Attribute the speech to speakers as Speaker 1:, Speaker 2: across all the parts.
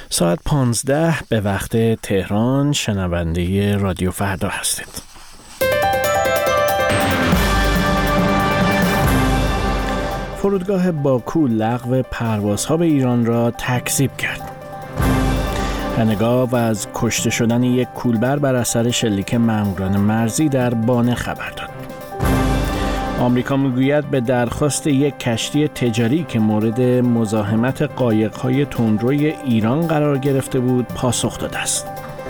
Speaker 1: ساعت 15 به وقت تهران شنونده رادیو فردا هستید. فرودگاه باکو لغو پروازها به ایران را تکذیب کرد. هنگاو از کشته شدن یک کولبر بر اثر شلیک ماموران مرزی در بانه خبر داد. آمریکا میگوید به درخواست یک کشتی تجاری که مورد مزاحمت قایق‌های تندروی ایران قرار گرفته بود پاسخ داده است.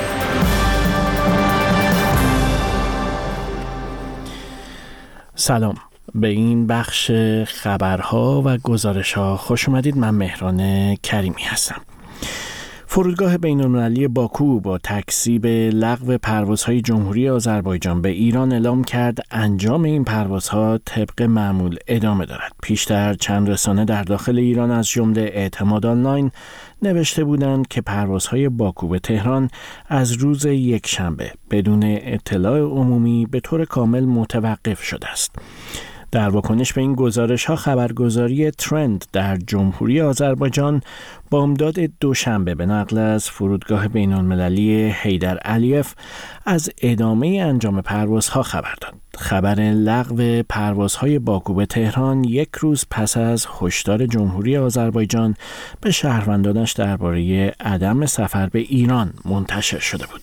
Speaker 1: سلام، به این بخش خبرها و گزارش‌ها خوش اومدید. من مهران کریمی هستم. فرودگاه بین‌المللی باکو با تکذیب لغو پروازهای جمهوری آذربایجان به ایران اعلام کرد انجام این پروازها طبق معمول ادامه دارد. پیشتر چند رسانه در داخل ایران از جمله اعتماد آنلاین نوشته بودند که پروازهای باکو به تهران از روز یکشنبه بدون اطلاع عمومی به طور کامل متوقف شده است. در واکنش به این گزارش‌ها خبرگزاری ترند در جمهوری آذربایجان بامداد دوشنبه به نقل از فرودگاه بین‌المللی حیدر علیف از ادامه انجام پروازها خبر داد. خبر لغو پروازهای باکو به تهران یک روز پس از هشدار جمهوری آذربایجان به شهروندانش درباره عدم سفر به ایران منتشر شده بود.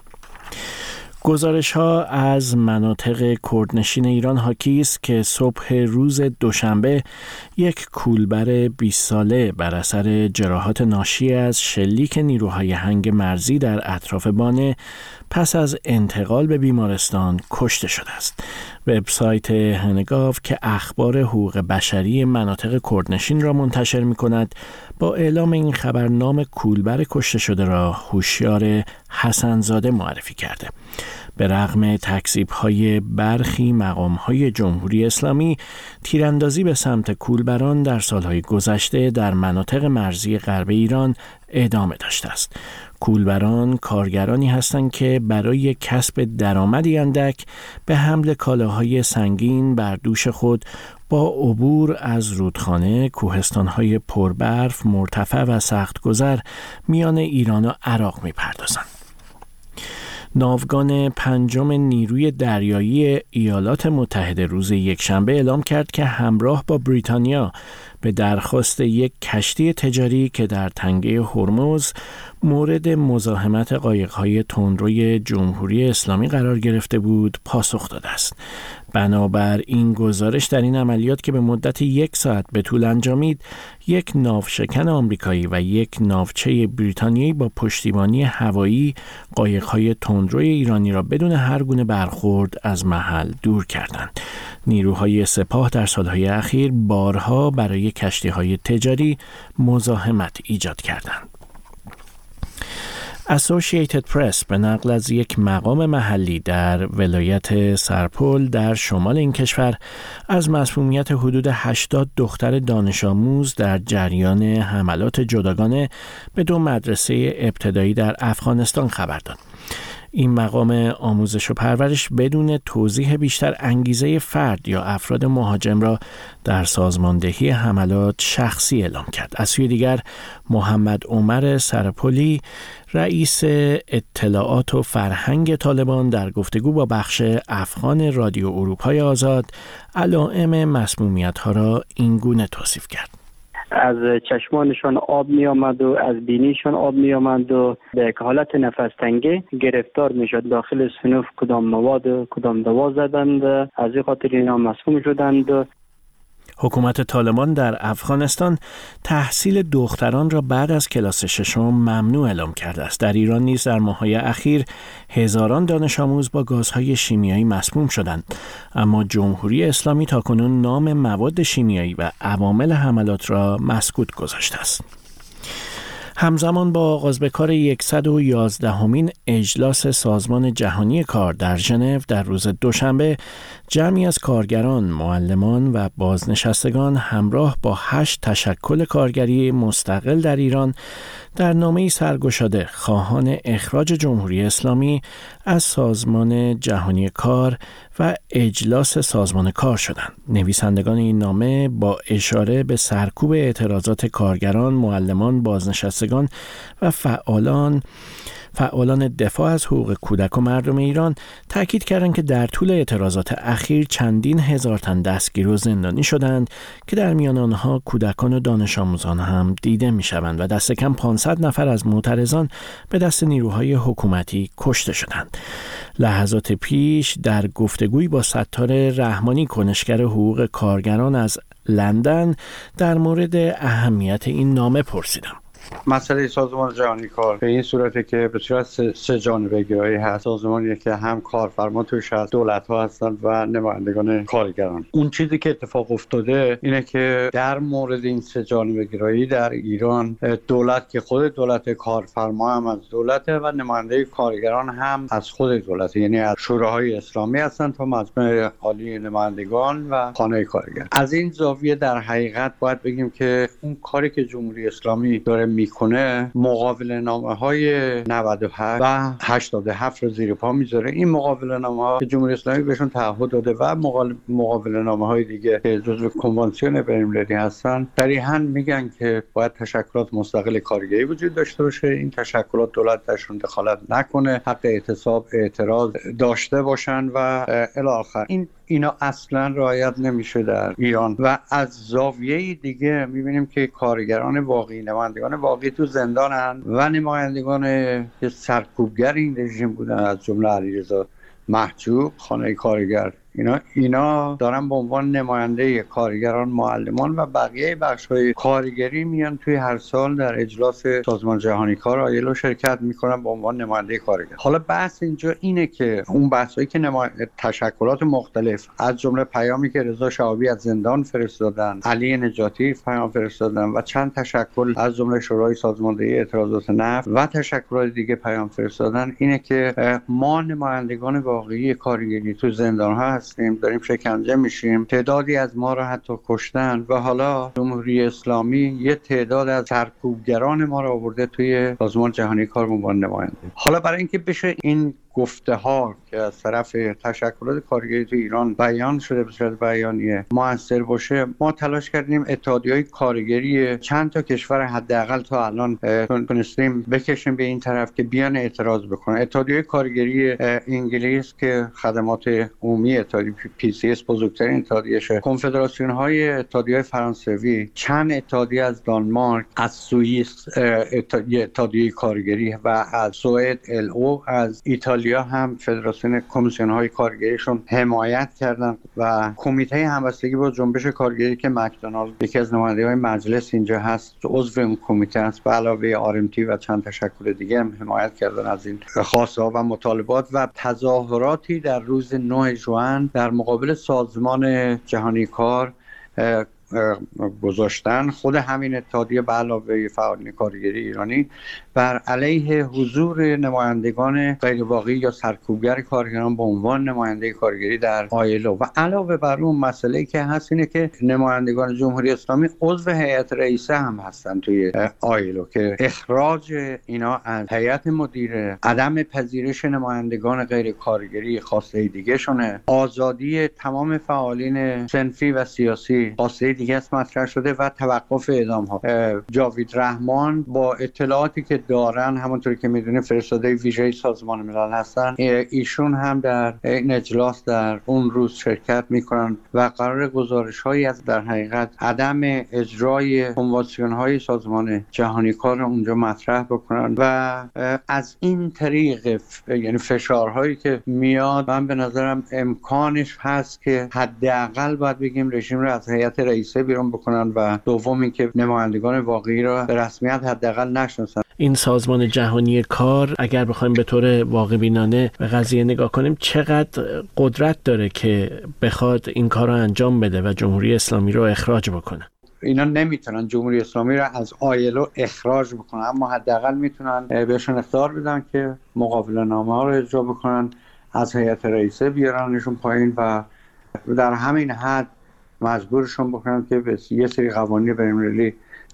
Speaker 1: گزارش‌ها از مناطق کردنشین ایران حاکی است که صبح روز دوشنبه یک کولبر 20 ساله بر اثر جراحات ناشی از شلیک نیروهای هنگ مرزی در اطراف بانه پس از انتقال به بیمارستان کشته شده است. وبسایت هنگاو که اخبار حقوق بشری مناطق کردنشین را منتشر می‌کند با اعلام این خبر نام کولبر کشته شده را هوشیار حسن‌زاده معرفی کرده. به رغم تکذیب‌های برخی مقام‌های جمهوری اسلامی، تیراندازی به سمت کولبران در سال‌های گذشته در مناطق مرزی غرب ایران ادامه داشته است. کولبران کارگرانی هستند که برای کسب درآمدی اندک به حمل کالاهای سنگین بر دوش خود با عبور از رودخانه، کوهستان‌های پربرف، مرتفع و سخت‌گذر میان ایران و عراق می‌پردازند. ناوگان پنجم نیروی دریایی ایالات متحده روز یکشنبه اعلام کرد که همراه با بریتانیا به درخواست یک کشتی تجاری که در تنگه هرمز مورد مزاحمت قایق‌های تندروی جمهوری اسلامی قرار گرفته بود پاسخ داده است. بنابر این گزارش در این عملیات که به مدت 1 ساعت به طول انجامید، یک ناوشکن آمریکایی و یک ناوچه بریتانیایی با پشتیبانی هوایی قایق‌های تندروی ایرانی را بدون هر گونه برخورد از محل دور کردند. نیروهای سپاه در سالهای اخیر بارها برای کشتی‌های تجاری مزاحمت ایجاد کردند. اسوسییتد پرس به نقل از یک مقام محلی در ولایت سرپل در شمال این کشور از مسمومیت حدود 80 دختر دانش آموز در جریان حملات جداگانه به 2 مدرسه ابتدایی در افغانستان خبر داد. این مقام آموزش و پرورش بدون توضیح بیشتر انگیزه فرد یا افراد مهاجم را در سازماندهی حملات شخصی اعلام کرد. از سوی دیگر محمد عمر سرپلی رئیس اطلاعات و فرهنگ طالبان در گفتگو با بخش افغان رادیو اروپای آزاد علائم مسمومیت‌ها را این گونه توصیف کرد:
Speaker 2: از چشمانشان آب می آمد و از بینیشان آب می آمد و به حالت نفس تنگی گرفتار می شد. داخل صنف کدام مواد و کدام دوا زدند، از این خاطر اینا مسموم شدند.
Speaker 1: حکومت طالبان در افغانستان تحصیل دختران را بعد از کلاس 6 ممنوع اعلام کرده است. در ایران نیز در ماه‌های اخیر هزاران دانش آموز با گازهای شیمیایی مسموم شدند، اما جمهوری اسلامی تاکنون نام مواد شیمیایی و عوامل حملات را مسکوت گذاشته است. همزمان با آغاز به کار 111مین اجلاس سازمان جهانی کار در ژنو در روز دوشنبه، جمعی از کارگران، معلمان و بازنشستگان همراه با 8 تشکل کارگری مستقل در ایران در نامه‌ای سرگشاده خواهان اخراج جمهوری اسلامی از سازمان جهانی کار و اجلاس سازمان کار شدند. نویسندگان این نامه با اشاره به سرکوب اعتراضات کارگران، معلمان، بازنشستگان و فعالان دفاع از حقوق کودک و مردم ایران تاکید کردند که در طول اعتراضات اخیر چندین هزار تن دستگیر و زندانی شدند که در میان آنها کودکان و دانش آموزان هم دیده می‌شوند و دست کم 500 نفر از معترضان به دست نیروهای حکومتی کشته شدند. لحظات پیش در گفتگویی با ستار رحمانی، کنشگر حقوق کارگران از لندن، در مورد اهمیت این نامه پرسیدم.
Speaker 3: مسئله سازمان جهانی کار به این صورته که به صورت سه جانبه گرایی هست. سازمانی که هم کارفرما توش هست، دولت ها هستند و نمایندگان کارگران. اون چیزی که اتفاق افتاده اینه که در مورد این سه جانبه گرایی در ایران، دولت که خود دولت، کارفرما هم از دولته و نماینده کارگران هم از خود دولت، یعنی از شوراهای اسلامی هستند تا مجمع عالی نمایندگان و خانه کارگر. از این زاویه در حقیقت باید بگیم که اون کاری که جمهوری اسلامی داره میکنه، مقابله نامه های 97 و 87 رو زیر پا میذاره. این مقابله نامه ها که جمهوری اسلامی بهشون تعهد داده و مقابله نامه های دیگه که جزو کنوانسیون بین‌المللی هستن، صریحاً میگن که باید تشکلات مستقل کارگری وجود داشته باشه. این تشکلات دولت درشون دخالت نکنه، حق اعتصاب، اعتراض داشته باشن و الی آخر. اینا اصلا رعایت نمیشه در ایران و از زاویه دیگه میبینیم که کارگران واقعی، نمایندگان واقعی تو زندانن و نمایندگان که سرکوبگر این رژیم بودن، از جمله علیرضا محجوب، خانه کارگر، اینا دارن به عنوان نماینده کارگران، معلمان و بقیه بخش‌های کارگری میان توی هر سال در اجلاس سازمان جهانی کار آیلو شرکت میکنن به عنوان نماینده کارگر. حالا بحث اینجا اینه که اون بحثایی که تشکلات مختلف، از جمله پیامی که رضا شهابی از زندان فرستادن، علی نجاتی پیام فرستادن و چند تشکل از جمله شورای سازماندهی اعتراضات نفت و تشکلات دیگه پیام فرستادن، اینه که ما نمایندگان واقعی کارگری تو زندان‌ها داریم شکنجه میشیم، تعدادی از ما را حتی کشتن و حالا جمهوری اسلامی یه تعداد از سرکوبگران ما را آورده توی سازمان جهانی کار به عنوان نماینده. حالا برای اینکه بشه این گفته ها که از طرف تشکلات کارگری تو ایران بیان شده به صورت بیانیه موثر باشه، ما تلاش کردیم اتحادیه‌های کارگری چند تا کشور حداقل تا الان تونستیم بکشیم به این طرف که بیان اعتراض بکنن. اتحادیه کارگری انگلیس که خدمات عمومی اتحادیه PCS بزرگترین اتحادیه‌شه، کنفدراسیون های اتحادیه فرانسوی، چند اتحادیه از دانمارک، از سوئیس اتحادیه کارگری و از سوئد LO، از ایتالیا هم فدراسیون کمیسیون های کارگریشون حمایت کردن و کمیته همبستگی با جنبش کارگری که مکدونالد یکی از نمایندگان مجلس اینجا هست، عضو اون کمیته است، به علاوه RMT و چند تشکل دیگه هم حمایت کردن از این خواسته ها و مطالبات و تظاهراتی در روز 9 ژوئن در مقابل سازمان جهانی کار گذاشتن. خود همین اتحادیه به علاوه فعالین کارگری ایرانی بر علیه حضور نمایندگان غیر واقعی یا سرکوبگر کارگران به عنوان نماینده کارگری در آیلو و علاوه بر اون مسئله که هست اینه که نمایندگان جمهوری اسلامی عضو هیئت رئیسه هم هستن توی آیلو که اخراج اینا از هیئت مدیره، عدم پذیرش نمایندگان غیر کارگری خواسته دیگه شونه، آزادی تمام فعالین صنفی و سیاسی خواسته دیگه است مطرح شده و توقف اعدام ها. جاوید رحمان با اطلاعاتی که دارن، همونطوری که میدونیم فرستاده ویژه سازمان ملل هستن، ایشون هم در این اجلاس در اون روز شرکت میکنن و قرار گزارش هایی از در حقیقت عدم اجرای کنوانسیون های سازمان جهانی کار اونجا مطرح بکنن و از این طریق یعنی فشارهایی که میاد، من به نظرم امکانش هست که حداقل باید بگیم رژیم رو از هیئت رئیسه بیرون بکنن و دومی که نمایندگان واقعی را به رسمیت حداقل نشناسن.
Speaker 1: این سازمان جهانی کار اگر بخوایم به طور واقع بینانه به قضیه نگاه کنیم، چقدر قدرت داره که بخواد این کار رو انجام بده و جمهوری اسلامی رو اخراج بکنه؟
Speaker 3: اینا نمیتونن جمهوری اسلامی را از آیلو اخراج بکنن، اما حداقل میتونن بهشون اختیار بدن که مقابله نامه ها رو اجرا بکنن، از هیئت رئیسه بیارنشون پایین و در همین حد مجبورشون بکنن که به یه سری قوانین بین‌المللی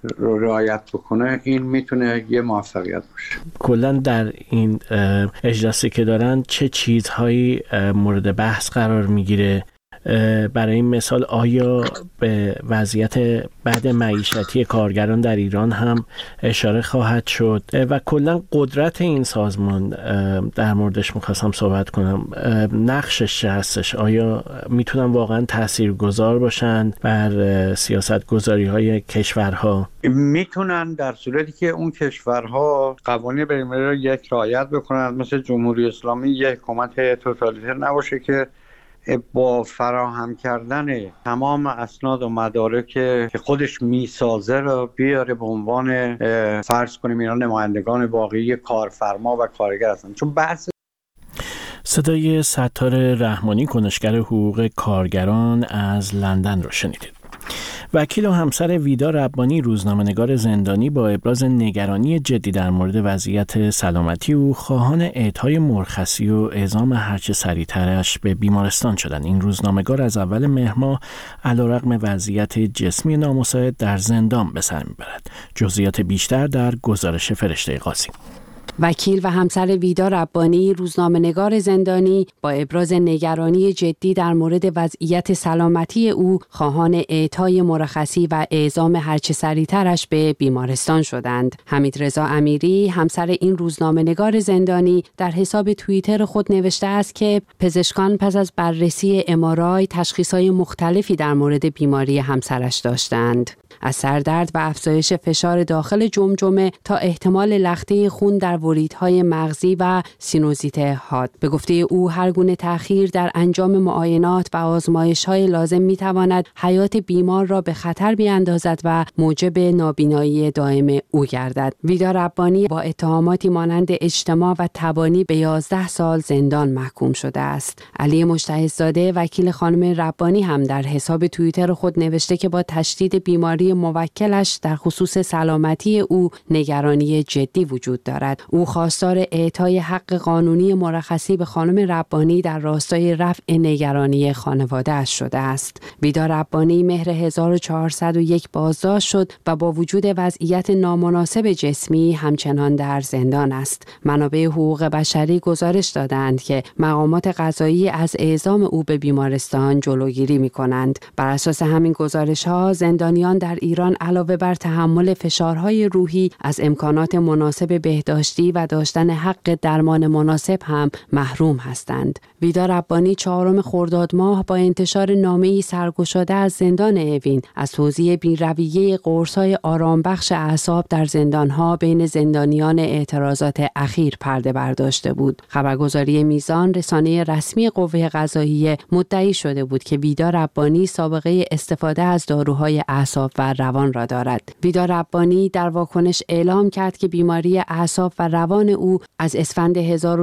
Speaker 3: رو رعایت بکنه، این میتونه یه موفقیت باشه.
Speaker 1: کلا در این اجلاسی که دارن چه چیزهایی مورد بحث قرار میگیره؟ برای این مثال آیا به وضعیت بد معیشتی کارگران در ایران هم اشاره خواهد شد و کلا قدرت این سازمان در موردش میخواستم صحبت کنم، نقشش چه هستش؟ آیا میتونن واقعا تاثیرگذار باشن بر سیاست گذاری های کشورها؟
Speaker 3: میتونن در صورتی که اون کشورها قوانین بین‌المللی را یک رعایت بکنن، مثل جمهوری اسلامی یک حکومت توتالیتر نباشه که با فراهم کردن تمام اسناد و مدارک که خودش میسازه رو بیاره به عنوان فرض کنیم اینا نمایندگان واقعی کارفرما و کارگر هستن. چون بحث
Speaker 1: صدای ستار رحمانی، کنشگر حقوق کارگران از لندن رو شنیدید. وکیل و همسر ویدا ربانی، روزنامه‌نگار زندانی، با ابراز نگرانی جدی در مورد وضعیت سلامتی او خواهان اعطای مرخصی و اعزام هرچه سریعترش به بیمارستان شدند. این روزنامه‌نگار از اول مهر ماه علیرغم وضعیت جسمی نامساعد در زندان به سر میبرد. جزئیات بیشتر در گزارش فرشته قاسم.
Speaker 4: وکیل و همسر ویدا ربانی، روزنامه‌نگار زندانی، با ابراز نگرانی جدی در مورد وضعیت سلامتی او خواهان اعطای مرخصی و اعزام هرچه سریعترش به بیمارستان شدند. حمیدرضا امیری، همسر این روزنامه‌نگار زندانی، در حساب توییتر خود نوشته است که پزشکان پس از بررسی MRI تشخیص‌های مختلفی در مورد بیماری همسرش داشتند. از سردرد و افزایش فشار داخل جمجمه تا احتمال لخته خون در وریدهای مغزی و سینوزیت حاد. به گفته او هر گونه تأخیر در انجام معاینات و آزمایش‌های لازم می‌تواند حیات بیمار را به خطر بیاندازد و موجب نابینایی دائم او گردد. ویدا ربانی با اتهاماتی مانند اجتماع و تبانی به 11 سال زندان محکوم شده است. علی مجتهدزاده، وکیل خانم ربانی، هم در حساب توییتر خود نوشته که با تشدید بیماری موکلش در خصوص سلامتی او نگرانی جدی وجود دارد. او خواستار اعطای حق قانونی مرخصی به خانم ربانی در راستای رفع نگرانی خانواده‌اش شده است. ویدا ربانی مهر 1401 بازداشت شد و با وجود وضعیت نامناسب جسمی همچنان در زندان است. منابع حقوق بشری گزارش دادند که مقامات قضایی از اعزام او به بیمارستان جلوگیری می‌کنند. بر اساس همین گزارش‌ها زندانیان در ایران علاوه بر تحمل فشارهای روحی از امکانات مناسب بهداشتی و داشتن حق درمان مناسب هم محروم هستند. ویدا ربانی 4 خرداد ماه با انتشار نامه‌ای سرگشاده از زندان اوین از توزیع بی‌رویه قرص‌های آرامبخش اعصاب در زندان‌ها بین زندانیان اعتراضات اخیر پرده برداشته بود. خبرگزاری میزان، رسانه رسمی قوه قضاییه، مدعی شده بود که ویدا ربانی سابقه استفاده از داروهای اعصاب و روان را دارد. ویدا ربانی در واکنش اعلام کرد که بیماری اعصاب و روان او از اسفند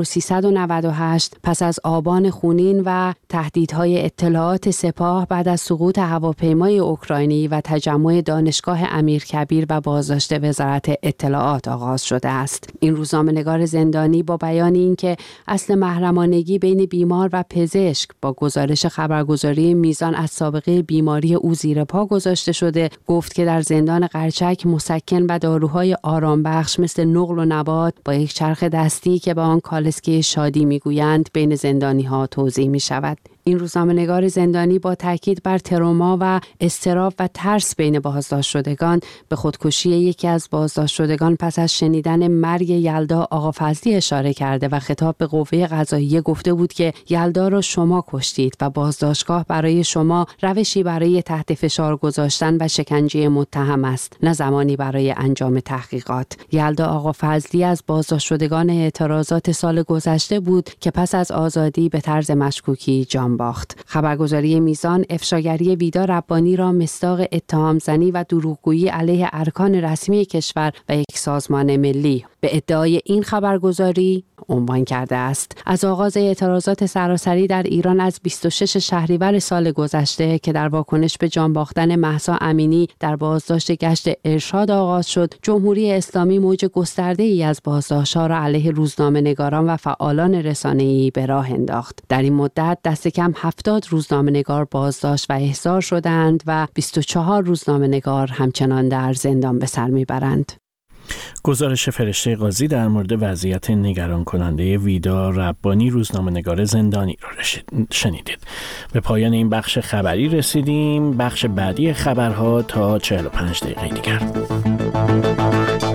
Speaker 4: 1398 پس از آبان خونین و تهدیدهای اطلاعات سپاه بعد از سقوط هواپیمای اوکراینی و تجمع دانشگاه امیرکبیر و بازداشت وزارت اطلاعات آغاز شده است. این روزنامه‌نگار زندانی با بیان اینکه اصل محرمانگی بین بیمار و پزشک با گزارش خبرگزاری میزان از سابقه بیماری او زیر پا گذاشته شده، گفت که در زندان قرچک مسکن و داروهای آرامبخش مثل نقل و نبات با یک چرخ دستی که به آن کالسکه شادی میگویند بین زندانی‌ها توزیع می‌شود. این روزنامه‌نگار زندانی با تاکید بر تروما و اضطراب و ترس بین بازداشت شدگان به خودکشی یکی از بازداشت شدگان پس از شنیدن مرگ یلدا آقافضلی اشاره کرده و خطاب به قوه قضاییه گفته بود که یلدا را شما کشتید و بازداشتگاه برای شما روشی برای تحت فشار گذاشتن و شکنجه متهم است، نه زمانی برای انجام تحقیقات. یلدا آقافضلی از بازداشت شدگان اعتراضات سال گذشته بود که پس از آزادی به طرز مشکوکی جان باخت. خبرگزاری میزان افشاگری ویدا ربانی را مصداق اتهام زنی و دروغگویی علیه ارکان رسمی کشور و یک سازمان ملی به ادعای این خبرگزاری عنوان کرده است. از آغاز اعتراضات سراسری در ایران از 26 شهریور سال گذشته که در واکنش به جان باختن مهسا امینی در بازداشت گشت ارشاد آغاز شد، جمهوری اسلامی موج گسترده‌ای از بازداشت‌ها را علیه روزنامه‌نگاران و فعالان رسانه‌ای به راه انداخت. در این مدت دست کم 70 روزنامه‌نگار بازداشت و احضار شدند و 24 روزنامه‌نگار همچنان در زندان به سر میبرند.
Speaker 1: گزارش فرشته قاضی در مورد وضعیت نگران کننده ویدا ربانی روزنامه‌نگار زندانی را شنیدید. به پایان این بخش خبری رسیدیم. بخش بعدی خبرها تا 45 دقیقه دیگر.